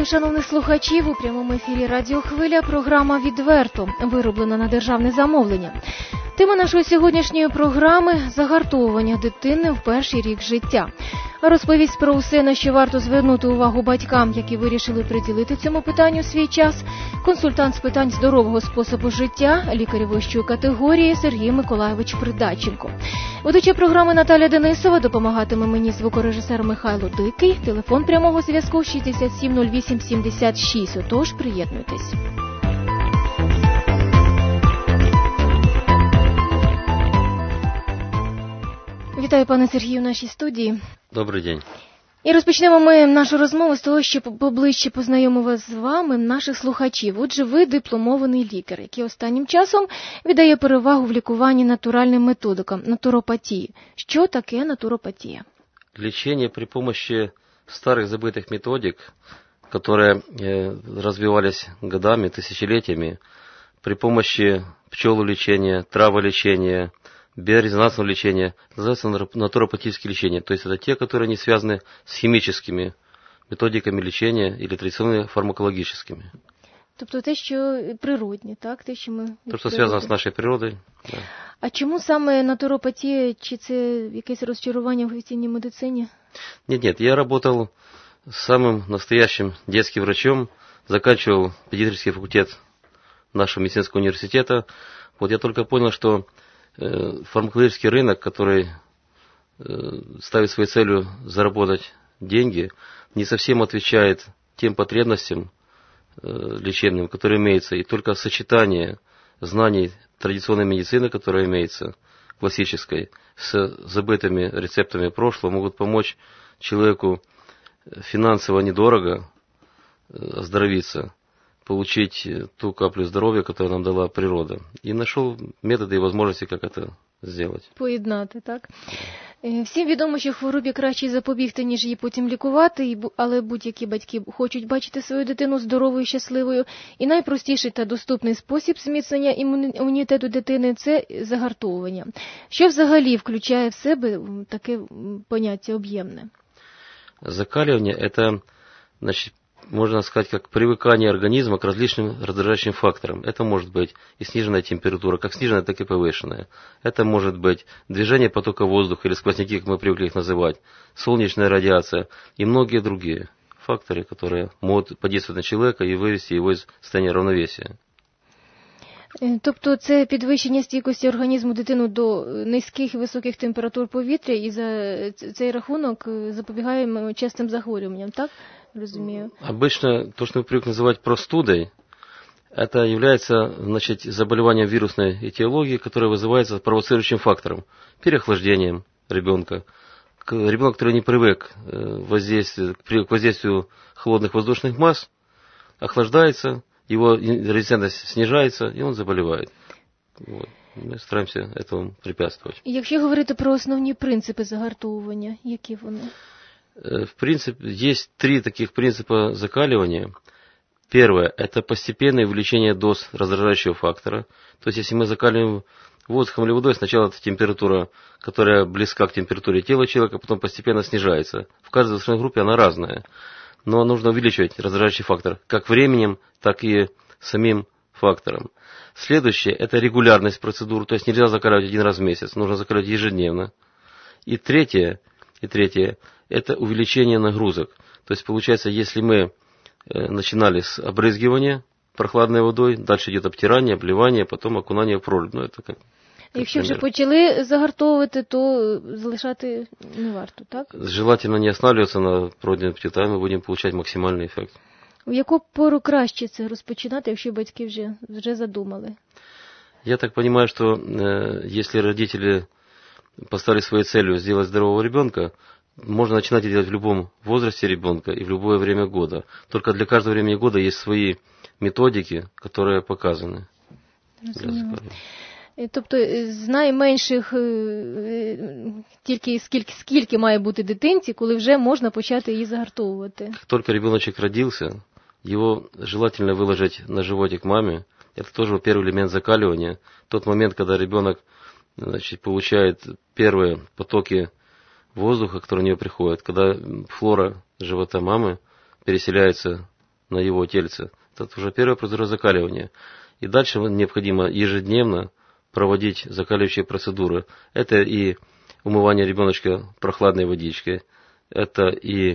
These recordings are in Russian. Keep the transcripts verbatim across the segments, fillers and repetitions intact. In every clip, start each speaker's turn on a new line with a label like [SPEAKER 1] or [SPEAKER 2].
[SPEAKER 1] шановних слухачів, у прямому ефірі Радіо Хвиля програма «Відверто», вироблена на державне замовлення. Тема нашої сьогоднішньої програми – загартовування дитини в перший рік життя. Розповість про усе, на що варто звернути увагу батькам, які вирішили приділити цьому питанню свій час, консультант з питань здорового способу життя, лікар вищої категорії Сергій Миколайович Придаченко. Ведуча програми Наталя Денисова, допомагатиме мені звукорежисер Михайло Дикий. Телефон прямого зв'язку шістдесят сім нуль вісім сімдесят шість. Отож, приєднуйтесь. Вітаю, пане Сергію, в нашій студії.
[SPEAKER 2] Добрий день.
[SPEAKER 1] І розпочнемо ми нашу розмову з того, що поближче познайомимо з вами, наших слухачів. Отже, ви дипломований лікар, який останнім часом віддає перевагу в лікуванні натуральним методикам, натуропатії. Що таке натуропатія?
[SPEAKER 2] Лечение при помощи старых забытых методик, которые развивались годами, тысячелетиями, при помощи пчелолечения, траволечения, биорезонансного лечения, называется натуропатическое лечение. То есть это те, которые не связаны с химическими методиками лечения или традиционными фармакологическими.
[SPEAKER 1] Тобто те, що природні, так? Те, що ми...
[SPEAKER 2] То, що зв'язано з нашою природою. Да.
[SPEAKER 1] А чому саме натуропатія? Чи це якесь розчарування в офіційній медицині?
[SPEAKER 2] Нет, нет, я работал самым настоящим детским врачом, заканчивал педиатрический факультет нашего медицинского университета. Вот я только понял, что э, фармакологический рынок, который э, ставит своей целью заработать деньги, не совсем отвечает тем потребностям э, лечебным, которые имеются, и только сочетание знаний традиционной медицины, которая имеется, классической, с забытыми рецептами прошлого, могут помочь человеку финансово недорого оздоровиться, получить ту каплю здоровья, которую нам дала природа. И нашел методы и возможности, как это сделать.
[SPEAKER 1] Поєднати, так? Всім відомо, що хворобі краще запобігти, ніж її потім лікувати, але будь-які батьки хочуть бачити свою дитину здоровою і щасливою. І найпростіший та доступний спосіб зміцнення імунітету дитини – це загартовування. Що взагалі включає в себе таке поняття об'ємне?
[SPEAKER 2] Закаливание – это, значит, можно сказать, как привыкание организма к различным раздражающим факторам. Это может быть и сниженная температура, как сниженная, так и повышенная. Это может быть движение потока воздуха, или сквозняки, как мы привыкли их называть, солнечная радиация и многие другие факторы, которые могут подействовать на человека и вывести его из состояния равновесия.
[SPEAKER 1] Тобто це підвищення стійкості організму дитину до низьких і високих температур повітря, і за цей рахунок запобігаємо частим захворюванням, так? Разумею.
[SPEAKER 2] Обычно то, что мы привыкли называть простудой, это является, значит, заболеванием вирусной этиологии, которое вызывается провоцирующим фактором, переохлаждением ребенка. Ребенок, который не привык к воздействию холодных воздушных масс, охлаждается, его резистентность снижается, и он заболевает. Вот. Мы стараемся этому препятствовать.
[SPEAKER 1] Якщо говорити про основні принципи загартовування, які вони?
[SPEAKER 2] В принципе, есть три таких принципа закаливания. Первое – это постепенное увеличение доз раздражающего фактора. То есть, если мы закаливаем воздухом или водой, сначала это температура, которая близка к температуре тела человека, потом постепенно снижается. В каждой возрастной группе она разная. Но нужно увеличивать раздражающий фактор как временем, так и самим фактором. Следующее – это регулярность процедур. То есть, нельзя закаливать один раз в месяц, нужно закаливать ежедневно. И третье, и третье – это увеличение нагрузок. То есть, получается, если мы начинали с обрызгивания прохладной водой, дальше идет обтирание, обливание, потом окунание в прорубь. Ну, это как, как
[SPEAKER 1] Якщо вже почали загартовувати, то залишати не варто, так?
[SPEAKER 2] Желательно не останавливаться на пройденном пути, тогда мы будем получать максимальный эффект.
[SPEAKER 1] В яку пору краще це розпочинати, якщо батьки вже, вже задумали?
[SPEAKER 2] Я так понимаю, что э, если родители поставили своей целью сделать здорового ребенка, можно начинать это делать в любом возрасте ребенка и в любое время года. Только для каждого времени года есть свои методики, которые показаны.
[SPEAKER 1] Тобто з найменших тільки скільки, скільки має бути дитинці, коли вже можна почати її загартовувати?
[SPEAKER 2] Как только ребеночек родился, его желательно выложить на животик маме. Это тоже первый элемент закаливания. Тот момент, когда ребенок, значит, получает первые потоки воздуха, который у нее приходит, когда флора живота мамы переселяется на его тельце. Это уже первая процедура закаливания. И дальше необходимо ежедневно проводить закаливающие процедуры. Это и умывание ребеночка прохладной водичкой, это и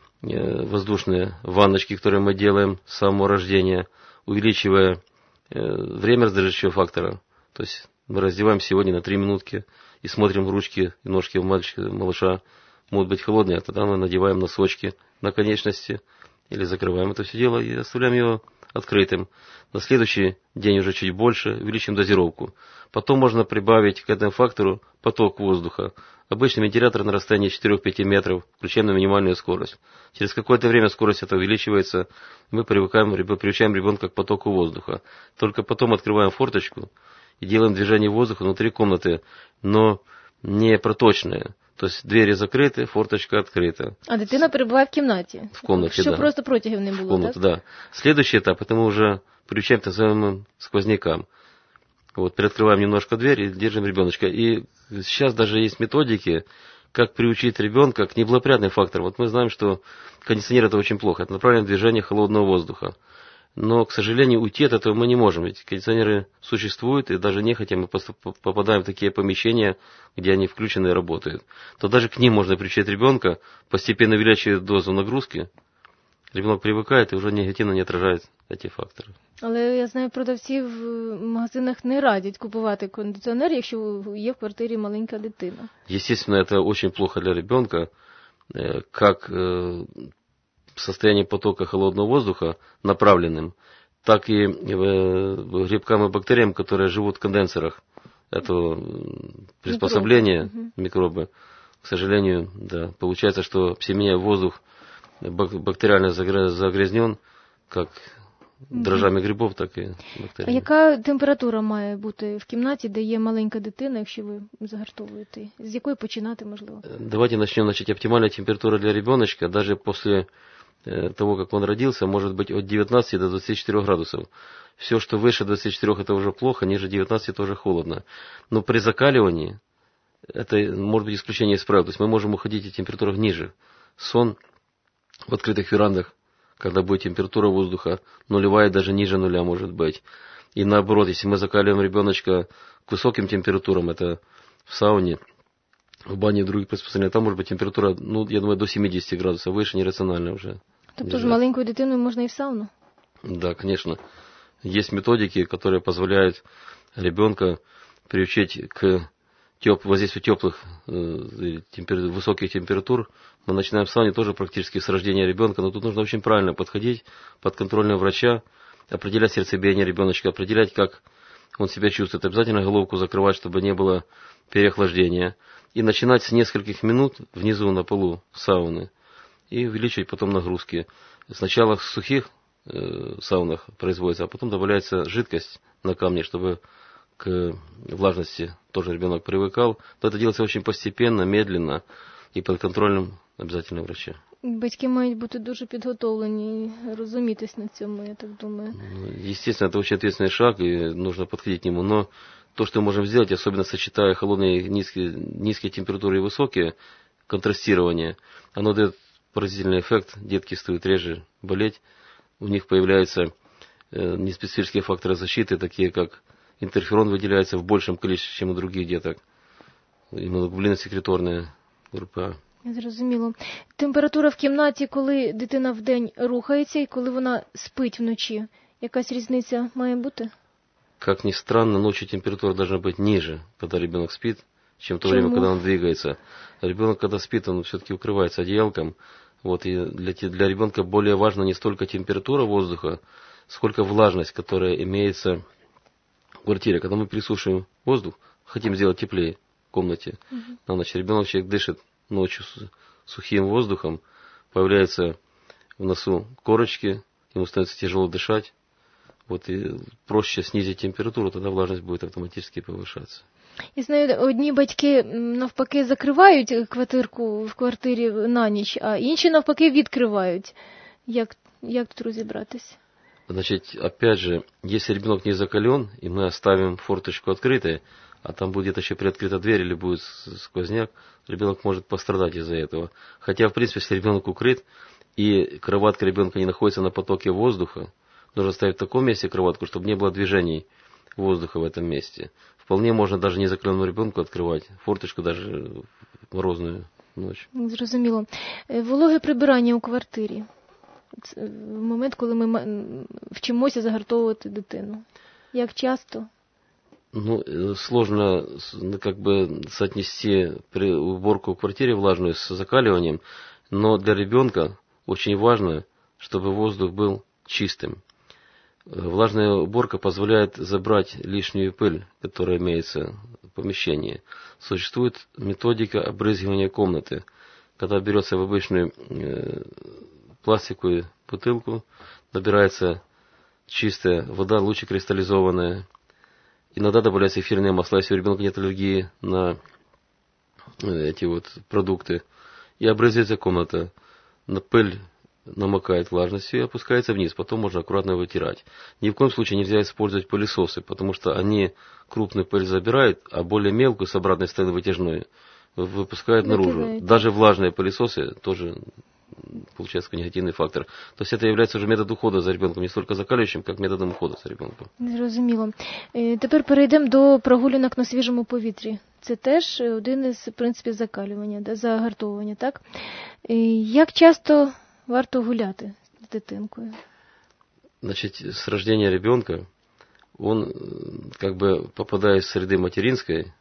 [SPEAKER 2] воздушные ванночки, которые мы делаем с самого рождения, увеличивая время раздряжащего фактора. То есть мы раздеваем сегодня на три минутки и смотрим ручки и ножки у мальчика, малыша. Могут быть холодные, а тогда мы надеваем носочки на конечности или закрываем это все дело и оставляем его открытым. На следующий день уже чуть больше, увеличим дозировку. Потом можно прибавить к этому фактору поток воздуха. Обычный вентилятор на расстоянии четыре-пять метров, включаем на минимальную скорость. Через какое-то время скорость эта увеличивается, мы привыкаем, приучаем ребенка к потоку воздуха. Только потом открываем форточку и делаем движение воздуха внутри комнаты, но не проточное. То есть двері закриті, форточка открыта.
[SPEAKER 1] А дитина перебуває в кімнаті?
[SPEAKER 2] В комнате,
[SPEAKER 1] Щоб
[SPEAKER 2] да.
[SPEAKER 1] просто протягів не було,
[SPEAKER 2] в комнате,
[SPEAKER 1] так?
[SPEAKER 2] Да. Следующий этап, это мы уже приучаем к так называемым сквознякам. Вот, приоткрываем немножко дверь и держим ребеночка. И сейчас даже есть методики, как приучить ребенка к неблагоприятным факторам. Вот мы знаем, что кондиционер это очень плохо, это направленное движение холодного воздуха. Но, к сожалению, уйти от этого мы не можем, ведь кондиционеры существуют, и даже нехотя мы попадаем в такие помещения, где они включены и работают. То даже к ним можно приучить ребенка, постепенно увеличивая дозу нагрузки. Ребенок привыкает и уже негативно не отражает эти факторы.
[SPEAKER 1] Але я знаю, продавці в магазинах не радять купувати кондиціонер, якщо є в квартирі маленька дитина.
[SPEAKER 2] Естественно, это очень плохо для ребенка, как состояние потока холодного воздуха направленным, так и грибкам и бактериям, которые живут в конденсорах этого приспособления, микробы, микробы. К сожалению, да, получается, что всеменяя воздух бактериально загрязнен, как дрожжами грибов, так и бактеріями.
[SPEAKER 1] А яка температура має бути в кімнаті, де є маленька дитина, якщо ви загартовуєте? З якої починати, можливо?
[SPEAKER 2] Давайте начнем. Значит, оптимальная температура для ребеночка, даже после того, как он родился, может быть от девятнадцати до двадцати четырёх градусов. Все, что выше двадцати четырёх, это уже плохо, ниже девятнадцати тоже холодно. Но при закаливании, это может быть исключение из правил, то есть мы можем уходить в температурах ниже. Сон в открытых верандах, когда будет температура воздуха нулевая, даже ниже нуля может быть. И наоборот, если мы закаливаем ребеночка к высоким температурам, это в сауне, в бане и других приспособлениях, там может быть температура, ну, я думаю, до семидесяти градусов, выше нерационально уже.
[SPEAKER 1] Тобто ж маленькую дитину можна і в сауну?
[SPEAKER 2] Да, конечно. Есть методики, которые позволяют ребенка приучить к теп... воздействию теплых, э, темпер... высоких температур. Мы начинаем в сауне тоже практически с рождения ребенка, но тут нужно очень правильно подходить под контролем врача, определять сердцебиение ребеночка, определять, как он себя чувствует. Обязательно головку закрывать, чтобы не было переохлаждения. И начинать с нескольких минут внизу на полу сауны. И увеличивать потом нагрузки. Сначала в сухих э, саунах производится, а потом добавляется жидкость на камне, чтобы к влажности тоже ребенок привыкал. Но это делается очень постепенно, медленно и под контролем обязательно врача.
[SPEAKER 1] Батьки мають бути дуже підготовлені, розумітись на цьому, я так думаю.
[SPEAKER 2] Естественно, это очень ответственный шаг, и нужно подходить к нему. Но то, что мы можем сделать, особенно сочетая холодные, низкие, низкие температуры и высокие, контрастирование, оно дает поразительный эффект. Детки стают реже болеть, у них появляются э, неспецифические факторы защиты, такие как интерферон выделяется в большем количестве, чем у других деток. Иммуноглобулино-секреторная группа.
[SPEAKER 1] Зрозуміло. Температура в кімнаті, коли дитина вдень рухається і коли вона спить вночі, якась різниця має бути?
[SPEAKER 2] Как ни странно, ночью температура должна быть ниже, когда ребенок спит, чем в то
[SPEAKER 1] Почему?
[SPEAKER 2] время, когда он двигается. Ребенок, когда спит, он все-таки укрывается одеялком. Вот, и для, для ребенка более важна не столько температура воздуха, сколько влажность, которая имеется в квартире. Когда мы пересушиваем воздух, хотим сделать теплее в комнате, угу. на ночь ребенок человек дышит ночью сухим воздухом, появляются в носу корочки, ему становится тяжело дышать. Вот, и проще снизить температуру, тогда влажность будет автоматически повышаться.
[SPEAKER 1] Я знаю, одні батьки навпаки закривають квартирку в квартирі на ніч, а інші навпаки відкривають. Як, як тут розібратись?
[SPEAKER 2] Значит, опять же, если ребенок не закален, и мы оставим форточку открытой, а там будет еще приоткрыта дверь или будет сквозняк, ребенок может пострадать из-за этого. Хотя, в принципе, если ребенок укрыт, и кроватка ребенка не находится на потоке воздуха, нужно ставить в таком месте кроватку, чтобы не было движений воздуха в этом месте. Вполне можно даже незакрытому ребенку открывать форточку даже в морозную ночь.
[SPEAKER 1] Зрозуміло. Вологе прибирання у квартирі. Це в момент, коли ми вчимося загартовувати дитину. Як часто?
[SPEAKER 2] Ну, сложно как бы соотнести уборку в квартире влажную с закаливанием, но для ребенка очень важно, чтобы воздух был чистым. Влажная уборка позволяет забрать лишнюю пыль, которая имеется в помещении. Существует методика обрызгивания комнаты, когда берется в обычную э, пластиковую бутылку, набирается чистая вода, лучше кристаллизованная. Иногда добавляются эфирные масла, если у ребенка нет аллергии на эти вот продукты. И обрызгивается комната. На пыль намокает влажностью и опускается вниз. Потом можно аккуратно вытирать. Ни в коем случае нельзя использовать пылесосы, потому что они крупную пыль забирают, а более мелкую с обратной стороны вытяжной выпускают наружу. Даже влажные пылесосы тоже получается негативный фактор. То есть это является уже метод ухода за ребенком, не столько закалюючим, как методом ухода за ребенком.
[SPEAKER 1] Зрозуміло. Тепер перейдемо до прогулянок на свіжому повітрі. Це теж один із принципів закалювання, загартовування, так? Як часто варто гуляти з дитинкою?
[SPEAKER 2] Значит, с рождения ребенка он как бы попадая из среды материнской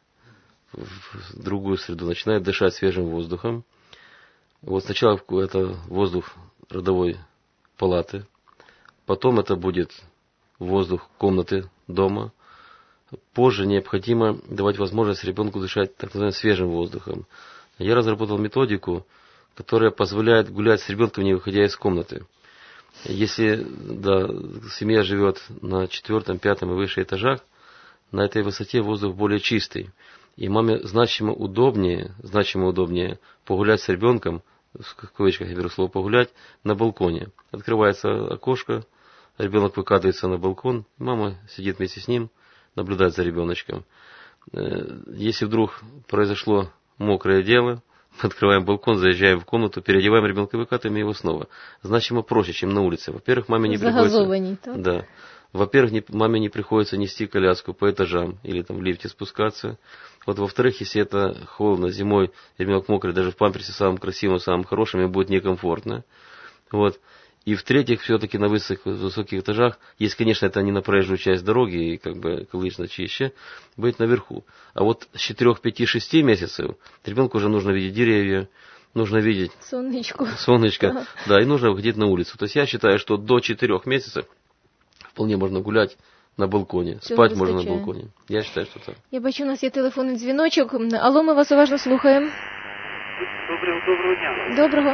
[SPEAKER 2] в другую среду, начинает дышать свежим воздухом. Вот сначала это воздух родовой палаты, потом это будет воздух комнаты дома. Позже необходимо давать возможность ребенку дышать так называемым свежим воздухом. Я разработал методику, которая позволяет гулять с ребенком, не выходя из комнаты. Если да, семья живет на четвертом, пятом и выше этажах, на этой высоте воздух более чистый. И маме значимо удобнее, значимо удобнее погулять с ребенком, в кавычках я беру слово погулять, на балконе. Открывается окошко, ребенок выкатывается на балкон, мама сидит вместе с ним, наблюдает за ребеночком. Если вдруг произошло мокрое дело, открываем балкон, заезжаем в комнату, переодеваем ребенка и выкатываем его снова. Значимо проще, чем на улице. Во-первых, маме не приходится... Так? Да. Во-первых, маме не приходится нести коляску по этажам или там в лифте спускаться. Вот, во-вторых, если это холодно зимой, ребенок мокрый, даже в памперсе самым красивым, самым хорошим, ему будет некомфортно. Вот. И в-третьих, все-таки на высоких, высоких этажах, если, конечно, это не на проезжую часть дороги, и как бы экологично чище, быть наверху. А вот с четырёх, пяти, шести месяцев ребенку уже нужно видеть деревья, нужно видеть
[SPEAKER 1] солнышко,
[SPEAKER 2] солнышко, да, и нужно выходить на улицу. То есть я считаю, что до четырех месяцев вполне можно гулять на балконе,
[SPEAKER 1] Цього
[SPEAKER 2] спать
[SPEAKER 1] вистачає.
[SPEAKER 2] можно на балконе. Я считаю, что так.
[SPEAKER 1] Я бачу, у нас є телефонний дзвіночок. Алло, ми вас уважно слухаємо.
[SPEAKER 3] Доброго, доброго дня.
[SPEAKER 1] Доброго.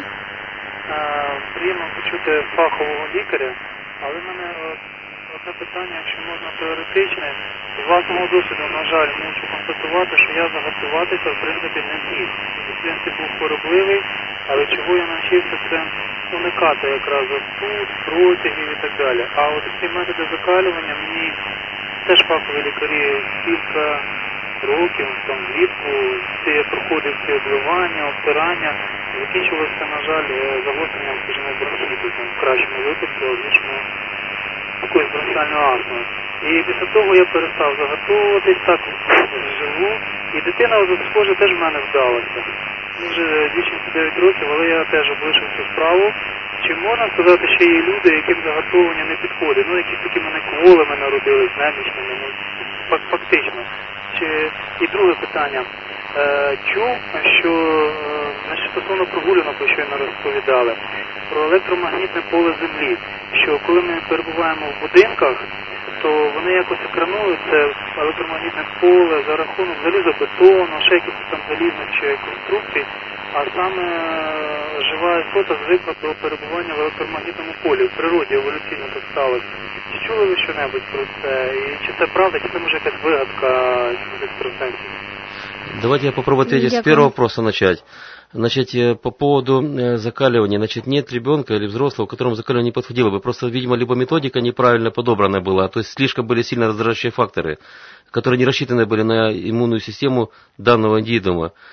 [SPEAKER 3] А, приємно почути фахового лікаря, але в мене одне питання, якщо можна теоретичне. З власного досвіду, на жаль, мушу констатувати, що я загартуватися, в принципі, не зміг. В принципі, був хворобливий, але чого я навчився, це уникати якраз застуд, протягів і так далі. А от ці методи закалювання мені теж фахові лікарі кілька років, там влітку, це я проходив ці обливання, обтирання, закінчилося, на жаль, загостренням, скажімо, бронхіту, в кращому випадку, ніж якоюсь бронхіальною астмою. І після того я перестав загартовуватись, так живу, і дитина, схоже, теж в мене вдалася. Мені вже дівчинці дев'ять років, але я теж облишив цю справу. Чи можна сказати, що є люди, яким загартовування не підходить? Ну, якісь такі мене кволими народились, немічними, ну, фактично. Чи... І друге питання. Е, чув, що значить, стосовно прогулянок, ви щойно розповідали, про електромагнітне поле Землі, що коли ми перебуваємо в будинках, то вони якось екранують це електромагнітне поле за рахунок залізобетону, ще якихось там залізних чи конструкцій, а саме жива істота звикла до перебування в електромагнітному полі. В природі еволюційно так сталося. Чи чули ви що-небудь про це? І чи це правда, чи це може якась вигадка екстрасенсів?
[SPEAKER 2] Давайте я попробую ответить с первого вопроса начать. Значит, по поводу закаливания, значит, нет ребенка или взрослого, которому закаливание не подходило бы. Просто, видимо, либо методика неправильно подобрана была, то есть слишком были сильно раздражающие факторы, которые не рассчитаны были на иммунную систему данного индивидуума.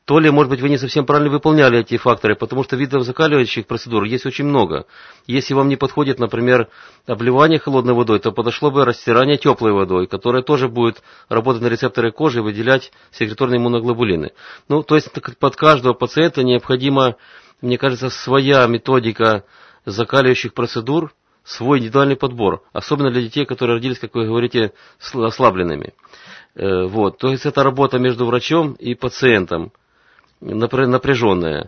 [SPEAKER 2] то ли, может быть, вы не совсем правильно выполняли эти факторы, потому что видов закаливающих процедур есть очень много. Если вам не подходит, например, обливание холодной водой, то подошло бы растирание теплой водой, которая тоже будет работать на рецепторы кожи и выделять секреторные иммуноглобулины. Ну, то есть под каждого пациента необходима, мне кажется, своя методика закаливающих процедур, свой индивидуальный подбор, особенно для детей, которые родились, как вы говорите, ослабленными. Вот. То есть это работа между врачом и пациентом, напряженная.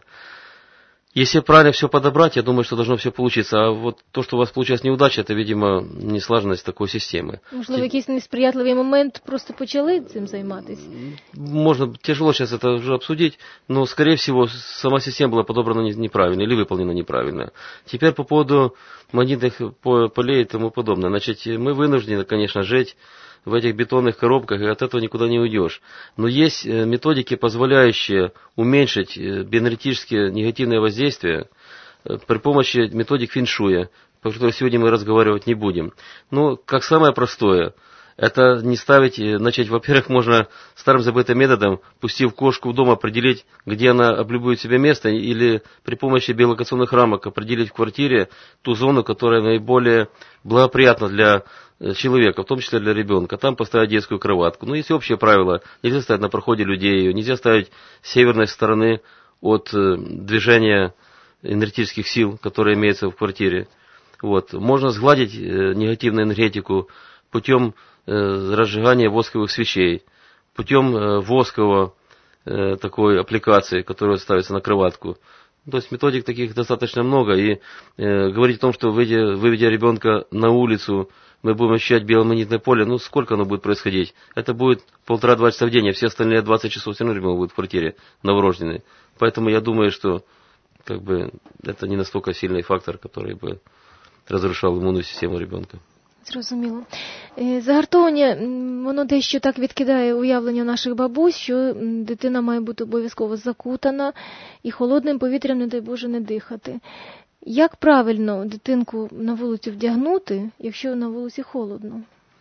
[SPEAKER 2] Если правильно все подобрать, я думаю, что должно все получиться. А вот то, что у вас получилась неудача, это, видимо, неслаженность такой системи.
[SPEAKER 1] Можливо, якийсь несприятливий момент просто почали цим займатися?
[SPEAKER 2] Можно, тяжело сейчас это уже обсудить, но, скорее всего, сама система была подобрана неправильно или выполнена неправильно. Теперь по поводу магнитных полей и тому подобное. Значит, мы вынуждены, конечно, жить в этих бетонных коробках, и от этого никуда не уйдешь. Но есть методики, позволяющие уменьшить биоэнергетические негативные воздействия при помощи методик фэншуя, про которые сегодня мы разговаривать не будем. Ну, как самое простое, это не ставить, значит, во-первых, можно старым забытым методом, пустив кошку в дом, определить, где она облюбует себе место, или при помощи биолокационных рамок определить в квартире ту зону, которая наиболее благоприятна для человека, в том числе для ребенка. Там поставить детскую кроватку. Ну, есть общее правило, нельзя ставить на проходе людей, нельзя ставить с северной стороны от движения энергетических сил, которые имеются в квартире. Вот. Можно сгладить негативную энергетику путем разжигания восковых свечей, путем воскового такой аппликации, которая ставится на кроватку. То есть методик таких достаточно много. И э, говорить о том, что выведя, выведя ребенка на улицу, мы будем ощущать биомагнитное поле, ну сколько оно будет происходить? Это будет полтора-два часа в день, а все остальные двадцать часов все равно ребенок будет в квартире новорожденный. Поэтому я думаю, что как бы, это не настолько сильный фактор, который бы разрушал иммунную систему ребенка.
[SPEAKER 1] Зрозуміло. Загартовування, воно дещо так відкидає уявлення наших бабусь, що дитина має бути обов'язково закутана і холодним повітрям, не дай Боже, не дихати. Як правильно дитинку на вулицю вдягнути, якщо на вулиці холодно?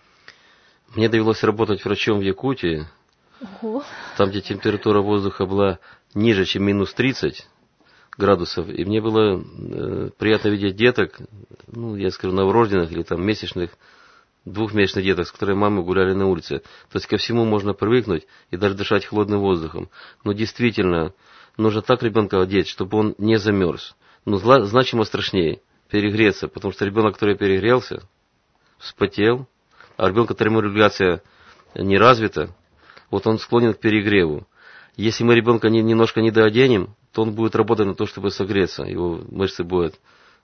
[SPEAKER 2] Мне довелось работать врачом в Якутии,
[SPEAKER 1] Ого.
[SPEAKER 2] Там, где температура воздуха была ниже, чем минус тридцать градусов, и мне было э, приятно видеть деток, ну, я скажу, новорожденных или там месячных, двухмесячных деток, с которыми мамы гуляли на улице. То есть ко всему можно привыкнуть и даже дышать холодным воздухом. Но действительно, нужно так ребенка одеть, чтобы он не замерз. Но значимо страшнее перегреться, потому что ребенок, который перегрелся, вспотел, а ребенок, которому регуляция не развита, вот он склонен к перегреву. Если мы ребенка не, немножко недооденем, то он будет работать на то, чтобы согреться, его мышцы будут.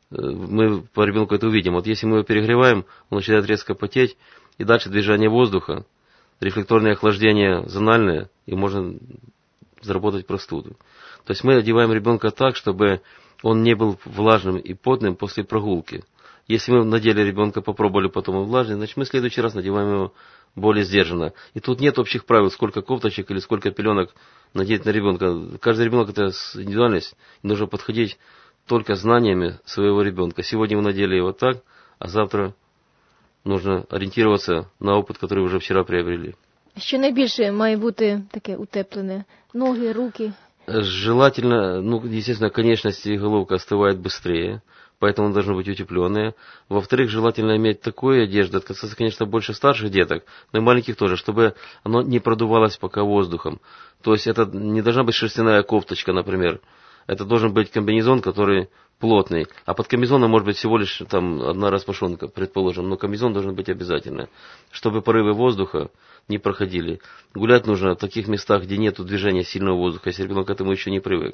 [SPEAKER 2] Мы по ребенку это увидим. Вот если мы его перегреваем, он начинает резко потеть, и дальше движение воздуха, рефлекторное охлаждение зональное, и можно заработать простуду. То есть мы одеваем ребенка так, чтобы он не был влажным и потным после прогулки. Если мы надели ребенка, попробовали, потом он влажный, значит мы в следующий раз надеваем его более сдержанно. И тут нет общих правил, сколько кофточек или сколько пеленок надеть на ребенка. Каждый ребенок это индивидуальность, и нужно подходить только знаниями своего ребенка. Сегодня мы надели его так, а завтра нужно ориентироваться на опыт, который уже вчера приобрели.
[SPEAKER 1] Що найбільше має бути таке утеплене? Ноги, руки?
[SPEAKER 2] Желательно, ну, естественно, конечности и головка остывает быстрее, поэтому она должна быть утепленная. Во-вторых, желательно иметь такую одежду, это касается, конечно, больше старших деток, но и маленьких тоже, чтобы оно не продувалось пока воздухом. То есть это не должна быть шерстяная кофточка, например. Это должен быть комбинезон, который плотный. А под комбинезоном может быть всего лишь там одна распашонка, предположим. Но комбинезон должен быть обязательно, чтобы порывы воздуха не проходили. Гулять нужно в таких местах, где нет движения сильного воздуха, если ребенок к этому еще не привык.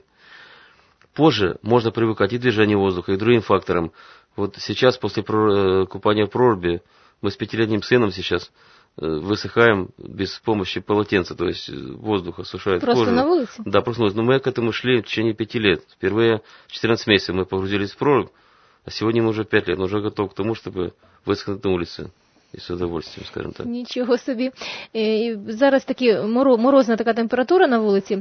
[SPEAKER 2] Позже можно привыкать и к движению воздуха, и к другим факторам. Вот сейчас, после купания в проруби, мы с пятилетним сыном сейчас высыхаем без помощи полотенца, то есть воздух осушает
[SPEAKER 1] просто
[SPEAKER 2] кожу.
[SPEAKER 1] Просто на улице?
[SPEAKER 2] Да, просто на улице. Но мы к этому шли в течение пяти лет. Впервые в четырнадцать месяцев мы погрузились в прорубь, а сегодня мы уже пять лет, но уже готов к тому, чтобы высохнуть на улице. І з удовольствием, скажімо так.
[SPEAKER 1] Нічого собі. Зараз такі морозна така температура на вулиці.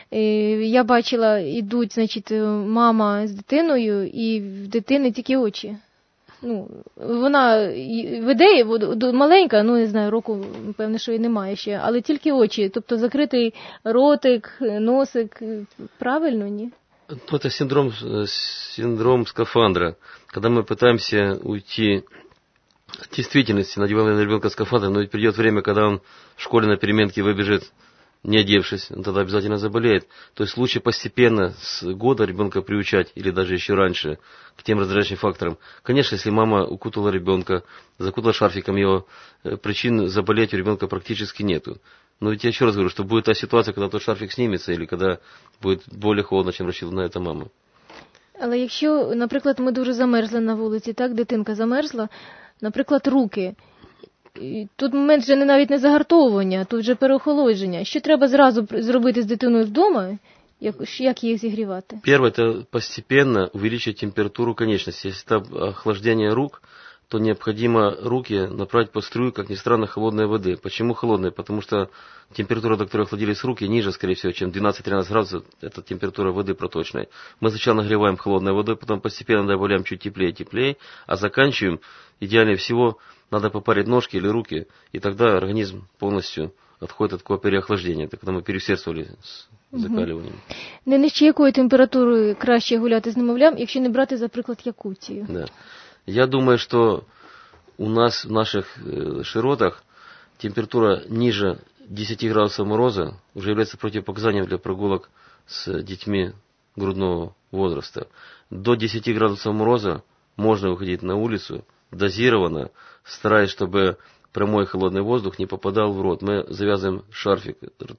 [SPEAKER 1] Я бачила, ідуть, значить, мама з дитиною, і в дитини тільки очі. ну, вона й- веде, і вод- до- маленька, ну, не знаю, року, певне, що і немає ще, але тільки очі, тобто закритий ротик, носик, правильно, ні?
[SPEAKER 2] Ну, это синдром, э, синдром скафандра. Когда мы пытаемся уйти от действительности, надеваем на ребенка скафандр, но ведь придет время, когда он в школе на переменке выбежит, не одевшись, он тогда обязательно заболеет. То есть лучше постепенно с года ребенка приучать, или даже еще раньше, к тем раздражающим факторам. Конечно, если мама укутала ребенка, закутала шарфиком его, э, причин заболеть у ребенка практически нету. Но ведь я еще раз говорю, что будет та ситуация, когда тот шарфик снимется, или когда будет более холодно, чем рассчитывала на это мама.
[SPEAKER 1] Але якщо, наприклад, ми дуже замерзли на вулиці, так, дитинка замерзла, наприклад, руки, і тут момент вже не навіть не загартовування, тут вже переохолодження. Що треба зразу пр- зробити з дитиною вдома, як, як їх зігрівати?
[SPEAKER 2] Первое, это постепенно увеличить температуру конечностей. Если это охлаждение рук, то необходимо руки направить под струю, как ни странно, холодной воды. Почему холодной? Потому что температура, до которой охладились руки, ниже, скорее всего, чем двенадцать-тринадцать градусов. Это температура воды проточной. Мы сначала нагреваем холодной водой, потом постепенно добавляем чуть теплее и теплее, а заканчиваем, идеальнее всего, надо попарить ножки или руки, и тогда организм полностью отходит от такого переохлаждения. Это когда мы переусердствовали с закаливанием.
[SPEAKER 1] Не нижче якої температури краще гуляти з немовлям, якщо не брати, за приклад, Якутію?
[SPEAKER 2] Да. Я думаю, что у нас в наших э, широтах температура ниже десяти градусов мороза уже является противопоказанием для прогулок с детьми грудного возраста. До десяти градусов мороза можно выходить на улицу дозированно, стараясь, чтобы прямой холодный воздух не попадал в рот. Мы завязываем шарфик,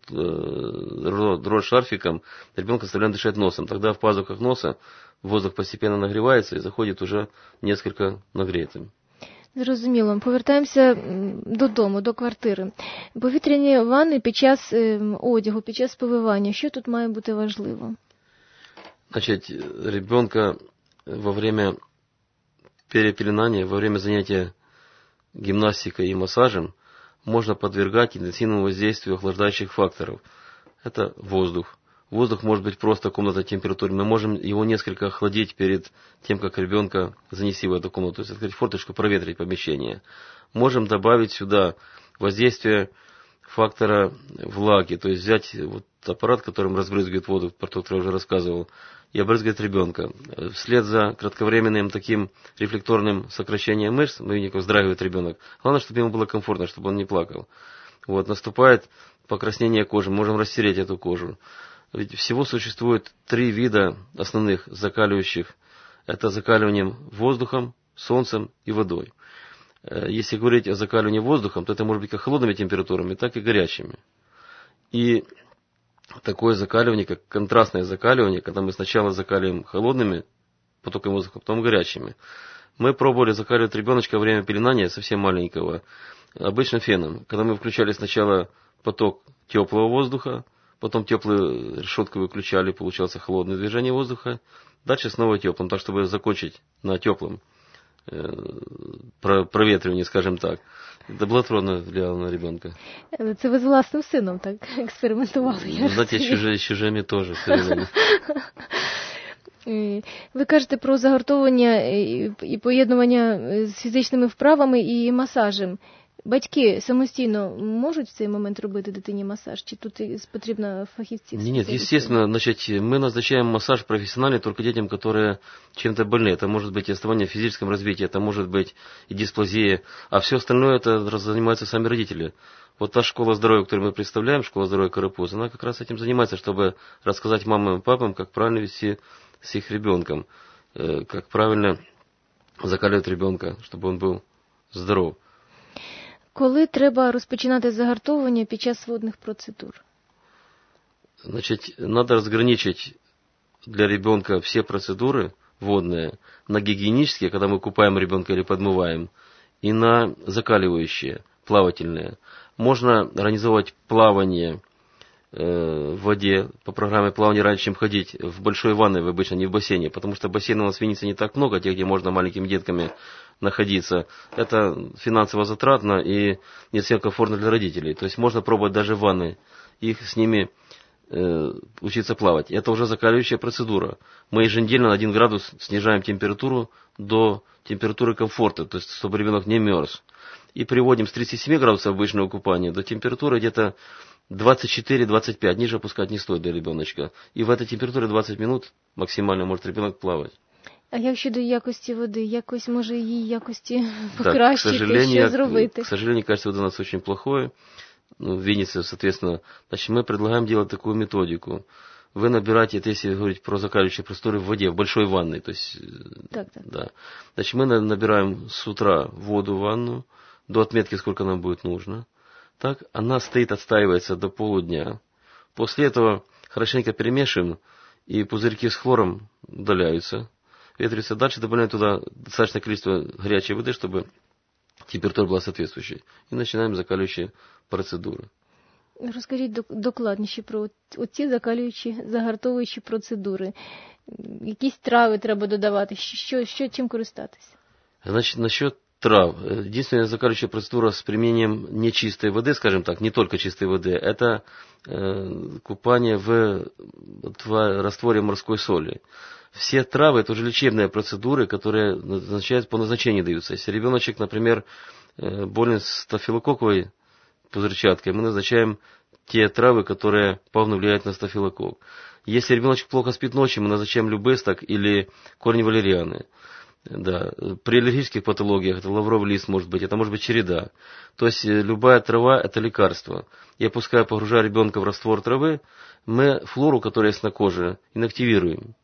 [SPEAKER 2] рот, рот шарфиком, ребенка оставляем дышать носом. Тогда в пазухах носа воздух постепенно нагревается и заходит уже несколько нагретым.
[SPEAKER 1] Зрозуміло. Повертаємося м, додому, до квартири. Повітряні ванни під час ем, одягу, під час повивання. Що тут має бути важливо?
[SPEAKER 2] Значит, ребенка во время перепеленания, во время занятия гимнастикой и массажем можно подвергать интенсивному воздействию охлаждающих факторов. Это воздух. Воздух может быть просто комната температуры. Мы можем его несколько охладить перед тем, как ребенка занести в эту комнату. То есть открыть форточку, проветрить помещение. Можем добавить сюда воздействие фактора влаги. То есть взять вот аппарат, которым разбрызгивает воду, про который я уже рассказывал, и обрызгать ребенка. Вслед за кратковременным таким рефлекторным сокращением мышц, мывников вздрагивает ребенок. Главное, чтобы ему было комфортно, чтобы он не плакал. Вот, наступает покраснение кожи, можем растереть эту кожу. Ведь всего существует три вида основных закаливающих. Это закаливанием воздухом, солнцем и водой. Если говорить о закаливании воздухом, то это может быть как холодными температурами, так и горячими. И такое закаливание, как контрастное закаливание, когда мы сначала закаливаем холодными потоками воздуха, потом горячими. Мы пробовали закаливать ребеночка во время пеленания совсем маленького, обычно феном. Когда мы включали сначала поток теплого воздуха, потом теплую решетку выключали, получался холодное движение воздуха, дальше снова теплым, так чтобы закончить на теплом э, проветривании, скажем так. Это было трудно влияло на ребенка.
[SPEAKER 1] Це ви з власним сином так експериментували?
[SPEAKER 2] Ну, знаете, с чужими, с чужими тоже.
[SPEAKER 1] Ви кажете про загартовування і поєднування з фізичними вправами і масажем. Батьки самостійно можуть в цей момент робити дитині масаж? Чи тут потрібно фахівців?
[SPEAKER 2] Нет, естественно, значит, мы назначаем массаж профессиональный только детям, которые чем-то больны. Это может быть и отставание в физическом развитии, это может быть и дисплазия, а все остальное это занимаются сами родители. Вот та школа здоровья, которую мы представляем, школа здоровья Карапуз, она как раз этим занимается, чтобы рассказать мамам и папам, как правильно вести с их ребенком, как правильно закаливать ребенка, чтобы он был здоров.
[SPEAKER 1] Коли треба розпочинати загартовування під час водних процедур?
[SPEAKER 2] Значит, надо разграничить для ребенка все процедуры водные на гигиенические, когда мы купаем ребенка или подмываем, и на закаливающие, плавательные. Можно организовать плавание э, в воде по программе плавания раньше, чем ходить в большой ванной, в обычно не в бассейне, потому что бассейнов у нас в Виннице не так много, тех, где можно маленькими детками находиться. Это финансово затратно и не совсем комфортно для родителей. То есть можно пробовать даже в ванной. Их с ними э, учиться плавать. Это уже закаливающая процедура. Мы еженедельно на один градус снижаем температуру до температуры комфорта, то есть чтобы ребенок не мерз. И приводим с тридцати семи градусов обычного купания до температуры где-то двадцать четыре - двадцать пять. Ниже опускать не стоит для ребеночка. И в этой температуре двадцать минут максимально может ребенок плавать.
[SPEAKER 1] А як щодо якості води? Якось може її якості
[SPEAKER 2] Да,
[SPEAKER 1] покращити, що зробити?
[SPEAKER 2] К сожалению, качество воды у нас очень плохое. Ну, в Виннице, соответственно, значит, мы предлагаем делать такую методику. Вы набираете, это если говорить про закаливающие просторы в воде, в большой ванной. То есть,
[SPEAKER 1] так, так.
[SPEAKER 2] Да. Значит, мы набираем с утра воду в ванну, до отметки, сколько нам будет нужно. Так, она стоит, отстаивается до полудня. После этого хорошенько перемешиваем, и пузырьки с хлором удаляются. Ветрится. Дальше добавляем туда достаточное количество горячей воды, чтобы температура была соответствующей. И начинаем закаливающие процедуры.
[SPEAKER 1] Розкажіть докладніше про оці закалюючі, загартовуючі процедури. Якісь трави треба додавати, що, що, чим користатися?
[SPEAKER 2] Значит, насчет трав. Единственная закаливающая процедура с применением нечистой воды, скажем так, не только чистой воды, это э, купание в, в растворе морской соли. Все травы – это уже лечебные процедуры, которые назначают, по назначению даются. Если ребеночек, например, болен стафилококковой пузырчаткой, мы назначаем те травы, которые плавно влияют на стафилококк. Если ребеночек плохо спит ночью, мы назначаем любесток или корень валерианы. Да. При аллергических патологиях это лавровый лист может быть, это может быть череда. То есть любая трава – это лекарство. И опуская, погружая ребенка в раствор травы, мы флору, которая есть на коже, инактивируем.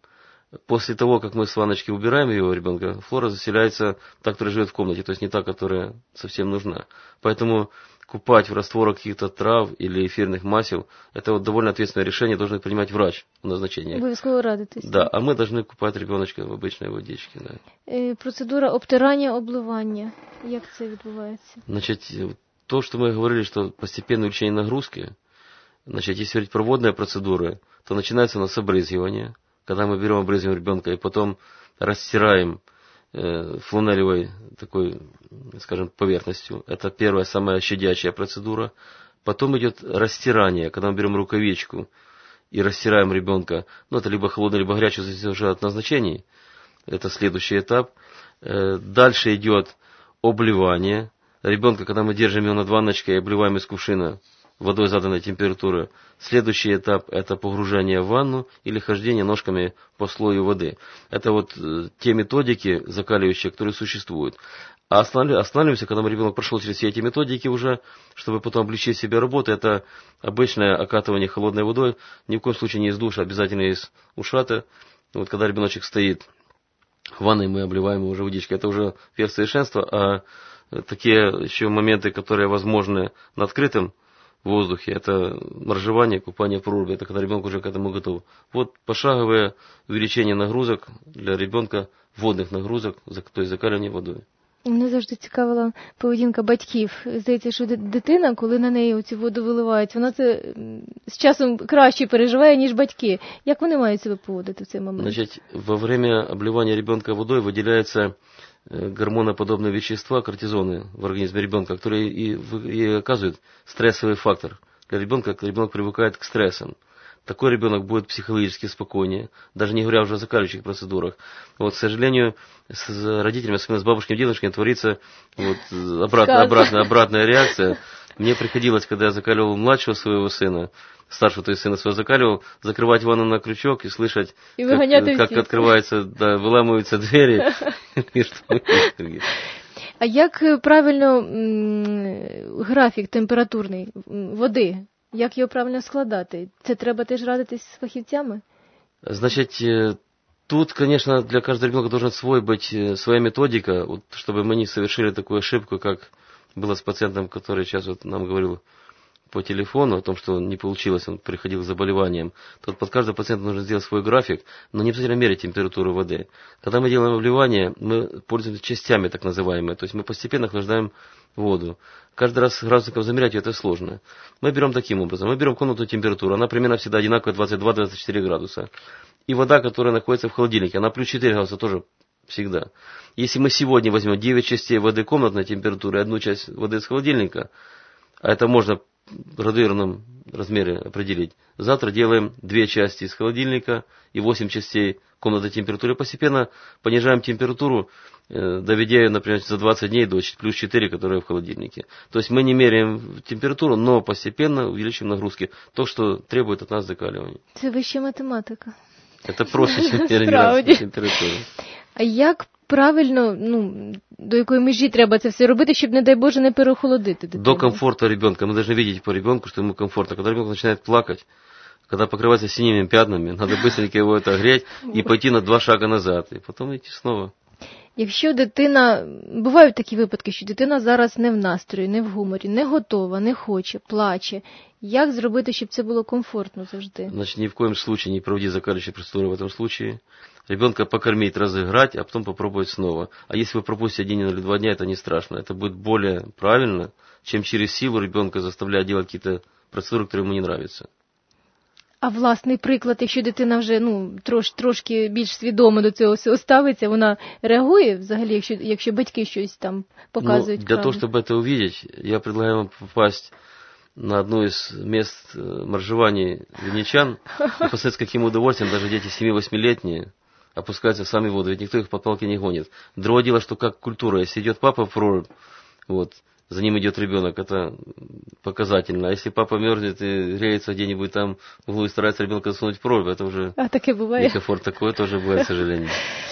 [SPEAKER 2] После того, как мы с ванночки убираем его ребенка, флора заселяется та, которая живет в комнате, то есть не та, которая совсем нужна. Поэтому купать в растворах каких-то трав или эфирных масел, это вот довольно ответственное решение, должен принимать врач в назначении.
[SPEAKER 1] Обов'язково радитись.
[SPEAKER 2] Да, а мы должны купать ребеночка в обычной водичке. Да.
[SPEAKER 1] Е, процедура обтирання, обливання. Як це відбувається?
[SPEAKER 2] Значит, то, что мы говорили, что постепенное увеличение нагрузки, значит, если говорить про водные процедуры, то начинается у нас обрызгивание. Когда мы берем, обрызгиваем ребенка и потом растираем э, фланелевой такой, скажем, поверхностью. Это первая, самая щадящая процедура. Потом идет растирание, когда мы берем рукавичку и растираем ребенка. Ну, это либо холодно, либо горячее, зависит уже от назначений. Это следующий этап. Э, дальше идет обливание. Ребенка, когда мы держим его над ванночкой и обливаем из кувшина водой заданной температуры. Следующий этап – это погружение в ванну или хождение ножками по слою воды. Это вот э, те методики закаливающие, которые существуют. А останавливаемся, когда ребенок прошел через все эти методики уже, чтобы потом облегчить себе работу. Это обычное окатывание холодной водой, ни в коем случае не из душа, обязательно из ушата. Вот когда ребеночек стоит в ванной, мы обливаем его уже водичкой. Это уже верх совершенства, а такие еще моменты, которые возможны на открытом в воздухе, это моржевание, купание в проруби, это когда ребенок уже к этому готов. Вот пошаговое увеличение нагрузок для ребенка, водных нагрузок, то есть закаливание водой.
[SPEAKER 1] Мене завжди цікавила поведінка батьків. Здається, що дитина, коли на неї оцю воду виливають, вона це з часом краще переживає, ніж батьки. Як вони мають себе поводити в цей момент?
[SPEAKER 2] Значит, во время обливания ребенка водой выделяются гормоноподобные вещества, кортизоны в организме ребенка, которые и, и оказывают стрессовый фактор для ребенка, когда ребенок привыкает к стрессам. Такой ребенок будет психологически спокойнее, даже не говоря уже о закаливающих процедурах. Вот, к сожалению, с родителями, особенно с бабушками и дедушками, творится вот, обратная, обратная, обратная реакция. Мне приходилось, когда я закаливал младшего своего сына, старшего, то есть сына своего закаливал, закрывать ванну на крючок и слышать,
[SPEAKER 1] и
[SPEAKER 2] как, как открываются, да, выламываются двери.
[SPEAKER 1] А як правильно графік температурний води? Як його правильно складати? Це треба теж радитись з фахівцями?
[SPEAKER 2] Значит, тут, конечно, для каждого ребенка должен свой быть, своя методика, вот, чтобы мы не совершили такую ошибку, как было с пациентом, который сейчас вот нам говорил по телефону о том, что не получилось, он приходил с заболеванием. Тут под каждого пациента нужно сделать свой график, но не обязательно мерить температуру воды. Когда мы делаем обливание, мы пользуемся частями так называемые, то есть мы постепенно охлаждаем воду. Каждый раз градусников замерять это сложно. Мы берем таким образом. Мы берем комнатную температуру. Она примерно всегда одинаковая, двадцать два - двадцать четыре градуса. И вода, которая находится в холодильнике, она плюс четыре градуса тоже всегда. Если мы сегодня возьмем девять частей воды комнатной температуры и одну часть воды из холодильника, а это можно градуированным размеры определить. Завтра делаем две части из холодильника и восемь частей комнаты температуры. Постепенно понижаем температуру, доведя ее, например, за двадцать дней до плюс четыре, которая в холодильнике. То есть мы не меряем температуру, но постепенно увеличиваем нагрузки. То, что требует от нас закаливания.
[SPEAKER 1] Це вища математика.
[SPEAKER 2] Это проще, чем терминация температуры.
[SPEAKER 1] А як правильно, ну, до якої межі треба це все робити, щоб, не дай Боже, не переохолодити дитину?
[SPEAKER 2] До комфорта ребенка. Мы должны видеть по ребенку, что ему комфортно. Когда ребенок начинает плакать, когда покрывается синими пятнами, надо быстренько его отогреть и пойти на два шага назад, и потом идти снова.
[SPEAKER 1] Якщо дитина, бувають такі випадки, що дитина зараз не в настрої, не в гуморі, не готова, не хоче, плаче, як зробити, щоб це було комфортно завжди?
[SPEAKER 2] Значит, ни в коем случае не проводи закаливающие процедуры в этом случае. Ребенка покормить, разыграть, а потом попробовать снова. А если вы пропустите один или два дня, это не страшно. Это будет более правильно, чем через силу ребенка заставлять делать какие-то процедуры, которые ему не нравятся.
[SPEAKER 1] А власний приклад, якщо дитина вже ну, трош, трошки більш свідомо до цього всього ставиться, вона реагує взагалі, якщо, якщо батьки щось там показують?
[SPEAKER 2] Ну, для того, чтобы это увидеть, я предлагаю вам попасть на одно из мест моржеваний винничан и посмотреть, с каким удовольствием даже дети семь-восьмилетние опускаются в сами воду, ведь никто их по палке не гонит. Другое дело, что как культура, если идет папа в прорубь, вот, за ним идет ребенок, это показательно. А если папа мерзнет и греется где-нибудь там в углу и старается ребенка засунуть в прорубь, это уже
[SPEAKER 1] а, таке буває.
[SPEAKER 2] некомфорт. Такое тоже бывает, к сожалению.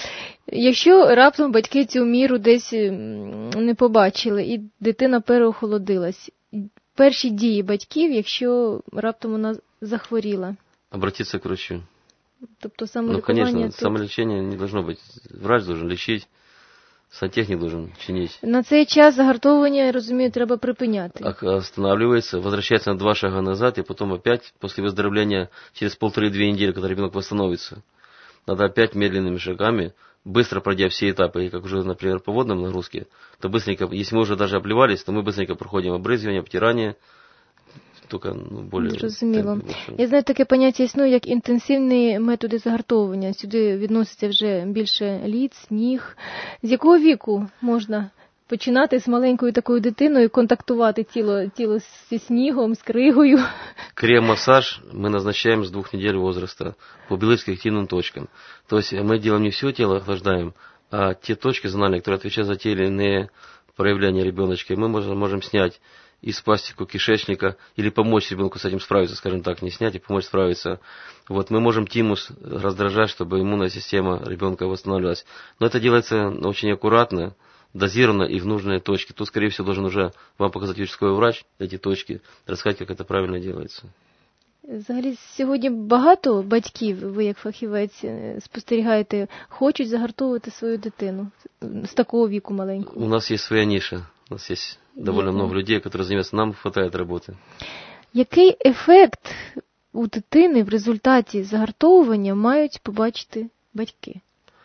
[SPEAKER 1] Якщо раптом батьки цю міру десь не побачили і дитина переохолодилась, перші дії батьків, якщо раптом вона захворіла?
[SPEAKER 2] Обратиться к врачу.
[SPEAKER 1] Тобто самолікування?
[SPEAKER 2] Ну, конечно,
[SPEAKER 1] тут...
[SPEAKER 2] самолечение не должно быть. Врач должен лечить. Сантехник должен чинить.
[SPEAKER 1] На цей час загартовування, я розумію, треба припиняти.
[SPEAKER 2] Останавливается, возвращается на два шага назад, и потом опять, после выздоровления, через полторы-две недели, когда ребенок восстановится, надо опять медленными шагами, быстро пройдя все этапы, как уже, например, по водным нагрузке, то быстренько, если мы уже даже обливались, то мы быстренько проходим обрызгивание, обтирание, только ну, более...
[SPEAKER 1] Зрозуміло. Я знаю, таке поняття існує, як інтенсивні методи загартовування. Сюди відноситься вже більше лід, сніг. З якого віку можна починати з маленькою такою дитиною контактувати тіло, тіло зі снігом, з кригою?
[SPEAKER 2] Крем-массаж мы назначаем с двух недель возраста по белым активным точкам. То есть мы делаем не все тело, охлаждаем, а те точки зональные, которые отвечают за те или иные проявления ребеночка, мы можем, можем снять из пластику кишечника или помочь ребенку с этим справиться, скажем так, не снять и помочь справиться. Вот мы можем тимус раздражать, чтобы иммунная система ребенка восстанавливалась. Но это делается очень аккуратно, дозированно и в нужные точки. Тут, скорее всего, должен уже вам показать участковый врач эти точки, рассказать, как это правильно делается.
[SPEAKER 1] Взагалі, сьогодні багато батьків, ви як фахівець спостерігаєте, хочуть загартовувати свою дитину з такого віку маленького.
[SPEAKER 2] У нас есть своя ниша. У нас есть довольно много людей, которые занимаются, нам хватает работы.
[SPEAKER 1] Який ефект у дитини в результаті загартовування мають побачити батьки?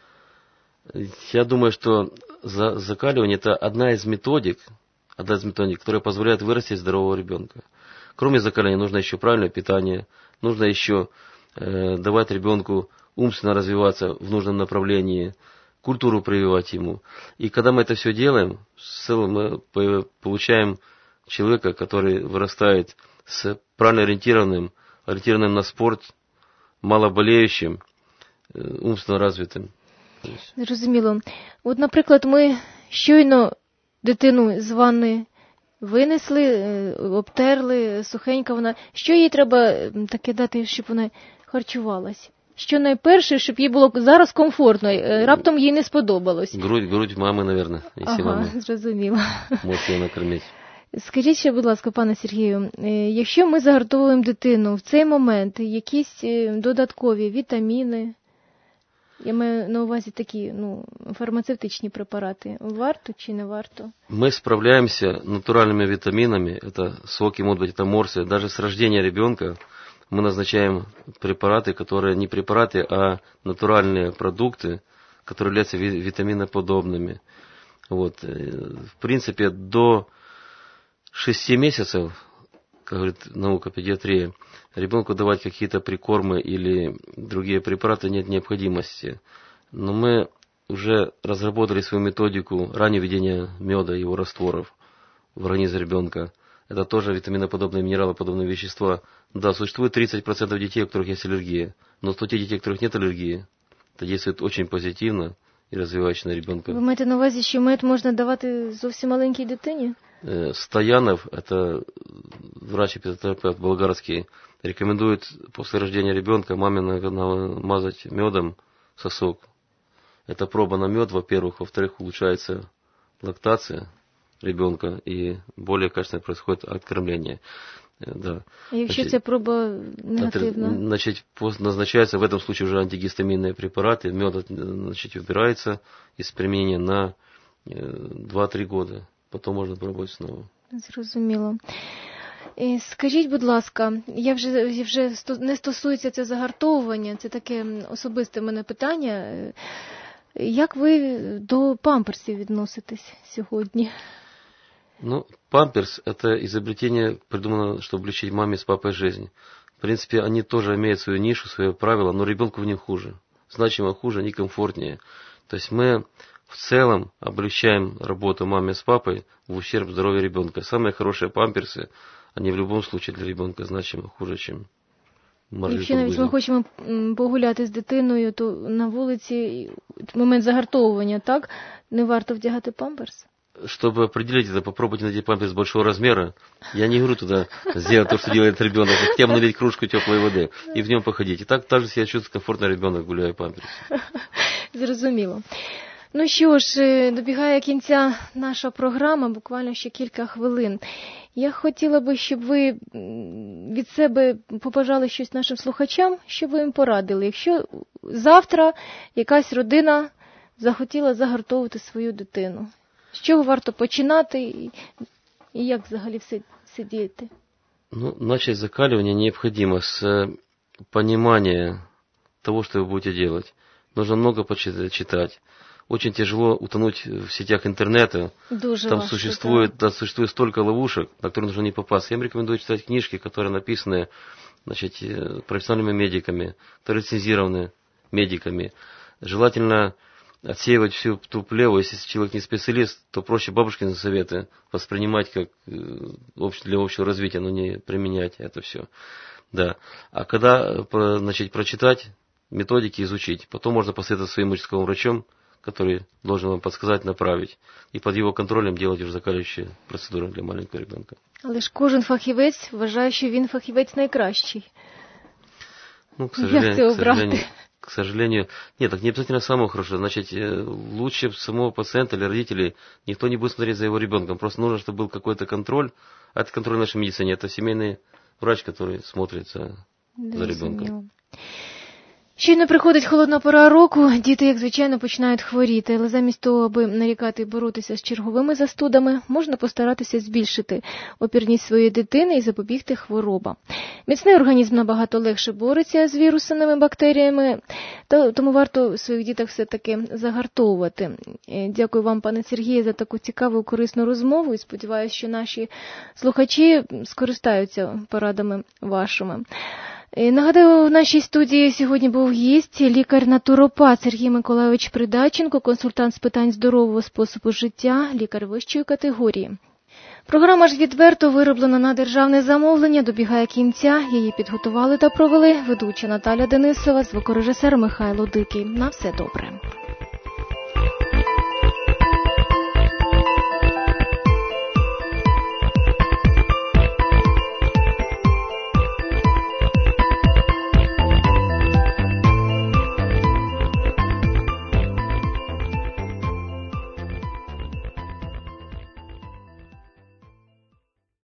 [SPEAKER 2] Я думаю, что закаливание – это одна из методик, одна из методик, которая позволяет вырастить здорового ребенка. Кроме закаливания нужно еще правильное питание, нужно еще э, давать ребенку умственно развиваться в нужном направлении, культуру прививать ему. И когда мы это все делаем, в целом мы получаем человека, который вырастает с правильно ориентированным, ориентированным на спорт, малоболеющим, умственно развитым.
[SPEAKER 1] Зрозуміло. От, наприклад, ми щойно дитину з ванни винесли, обтерли, сухенька вона. Що їй треба таке дати, щоб вона харчувалась? Що найперше, щоб їй було зараз комфортно, раптом їй не сподобалось?
[SPEAKER 2] Грудь, грудь мами, наверное, якщо
[SPEAKER 1] ага,
[SPEAKER 2] мама
[SPEAKER 1] зрозуміло.
[SPEAKER 2] може її накормити.
[SPEAKER 1] Скажіть ще, будь ласка, пане Сергію, якщо ми загартовуємо дитину в цей момент, якісь додаткові вітаміни, я маю на увазі такі, ну, фармацевтичні препарати, варто чи не варто?
[SPEAKER 2] Мы справляемся натуральными витаминами, это соки, может быть, это морсы, даже с рождения ребенка мы назначаем препараты, которые не препараты, а натуральные продукты, которые являются витаминоподобными. Вот. В принципе, до шести месяцев, как говорит наука, педиатрия, ребенку давать какие-то прикормы или другие препараты нет необходимости. Но мы уже разработали свою методику раннего введения меда и его растворов в организм ребенка. это тоже витаминоподобные, минералоподобные вещества. Да, существует тридцать процентов детей, у которых есть аллергия, но у тех детей, у которых нет аллергии, это действует очень позитивно і розвиваючи на ребенка.
[SPEAKER 1] Ви маєте на увазі, що мед можна давати зовсім маленькій дитині?
[SPEAKER 2] Стоянов, это врач-эпизотерапевт болгарский, рекомендует после рождения ребенка маме намазать медом сосок. Это проба на мед, во-первых. Во-вторых, улучшается лактация ребенка и более качественно происходит откормление. Да.
[SPEAKER 1] А якщо ця проба негативна?
[SPEAKER 2] Значит, назначается в этом случае уже антигистаминные препараты. Мед, значит, убирается из применения на два-три года. Потім можна пробувати знову.
[SPEAKER 1] Зрозуміло. Скажіть, будь ласка, я вже, вже не стосується це загартовування, це таке особисте мене питання. Як ви до памперсів відноситесь сьогодні?
[SPEAKER 2] Ну, памперс – это изобретение, придумано, чтобы облегчить маме с папой жизнь. В принципе, они тоже имеют свою нишу, свои правила, но ребенку в них хуже. Значимо хуже, некомфортнее. То есть мы в целом облегчаем работу маме с папой в ущерб здоровью ребенка. Самые хорошие памперсы, они в любом случае для ребенка значимо хуже, чем марлі.
[SPEAKER 1] Якщо навіть ми хочемо погуляти з дитиною, то на вулиці в момент загартовування, так, не варто вдягати памперс?
[SPEAKER 2] Чтобы определить это, попробуйте надеть памперс большого размера. Я не говорю туда сделать то, что делает ребенок, хотя бы налить кружку теплой воды и в нем походить. И так также себя чувствует комфортно ребенок, гуляя в памперсе.
[SPEAKER 1] Зрозуміло. Ну що ж, добігає кінця наша програма, буквально ще кілька хвилин. Я хотіла би, щоб ви від себе побажали щось нашим слухачам, щоб ви їм порадили. Якщо завтра якась родина захотіла загартовувати свою дитину, з чого варто починати і, і як взагалі все, все діяти?
[SPEAKER 2] Ну, начать закаливание необходимо с понимания того, что вы будете делать. Нужно много почитать. Очень тяжело утонуть в сетях интернета.
[SPEAKER 1] Дуже
[SPEAKER 2] Там
[SPEAKER 1] важко,
[SPEAKER 2] существует,
[SPEAKER 1] да.
[SPEAKER 2] Да, существует столько ловушек, на которые нужно не попасться. Я вам рекомендую читать книжки, которые написаны, значит, профессиональными медиками, которые рецензированы медиками. Желательно отсеивать всю ту плеву. Если человек не специалист, то проще бабушкины советы воспринимать как для общего развития, но не применять это все. Да. А когда, значит, прочитать методики, изучить, потом можно посоветовать своим участковым врачом, который должен вам подсказать, направить, и под его контролем делать уже закаливающие процедуры для маленького ребенка.
[SPEAKER 1] Але ж кожен фахівець вважає, що він фахівець найкращий.
[SPEAKER 2] Ну, к сожалению,
[SPEAKER 1] Як це
[SPEAKER 2] к сожалению,
[SPEAKER 1] обрати?
[SPEAKER 2] к сожалению, нет, так не обязательно самого хорошего. Значит, лучше самого пациента или родителей никто не будет смотреть за его ребенком. Просто нужно, чтобы был какой-то контроль. А это контроль в нашей медицине. Это семейный врач, который смотрит за, за ребенком.
[SPEAKER 1] Щойно приходить холодна пора року, діти, як звичайно, починають хворіти, але замість того, аби нарікати і боротися з черговими застудами, можна постаратися збільшити опірність своєї дитини і запобігти хворобам. Міцний організм набагато легше бореться з вірусними бактеріями, тому варто в своїх дітях все-таки загартовувати. Дякую вам, пане Сергію, за таку цікаву, корисну розмову і сподіваюся, що наші слухачі скористаються порадами вашими. Нагадаю, в нашій студії сьогодні був гість, лікар-натуропат Сергій Миколайович Придаченко, консультант з питань здорового способу життя, лікар вищої категорії. Програма ж відверто вироблена на державне замовлення, добігає кінця. Її підготували та провели ведуча Наталя Денисова, звукорежисер Михайло Дикий. На все добре.